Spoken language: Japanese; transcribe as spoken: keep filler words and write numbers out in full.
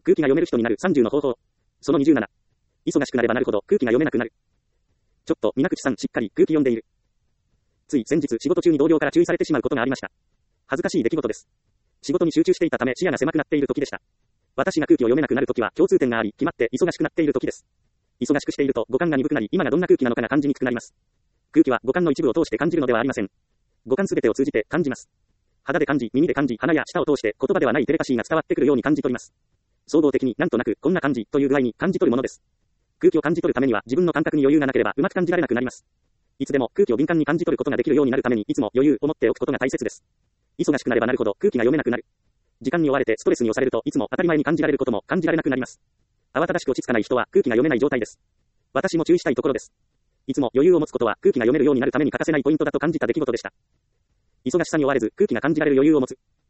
空気が読める人になるさんじゅうの方法。そのにじゅうなな。忙しくなればなるほど空気が読めなくなる。ちょっと、水口さんしっかり空気読んでいる。つい先日仕事中に同僚から注意されてしまうことがありました。恥ずかしい出来事です。仕事に集中していたため視野が狭くなっている時でした。私が空気を読めなくなる時は共通点があり、決まって忙しくなっている時です。忙しくしていると五感が鈍くなり、今がどんな空気なのかが感じにくくなります。空気は五感の一部を通して感じるのではありません。五感すべてを通じて感じます。肌で感じ、耳で感じ、鼻や舌を通して言葉ではないテレパシーが伝わってくるように感じ取ります。総合的になんとなくこんな感じという具合に感じ取るものです。空気を感じ取るためには自分の感覚に余裕がなければうまく感じられなくなります。いつでも空気を敏感に感じ取ることができるようになるためにいつも余裕を持っておくことが大切です。忙しくなればなるほど空気が読めなくなる。時間に追われてストレスに押されるといつも当たり前に感じられることも感じられなくなります。慌ただしく落ち着かない人は空気が読めない状態です。私も注意したいところです。いつも余裕を持つことは空気が読めるようになるために欠かせないポイントだと感じた出来事でした。忙しさに追われず空気が感じられる余裕を持つ。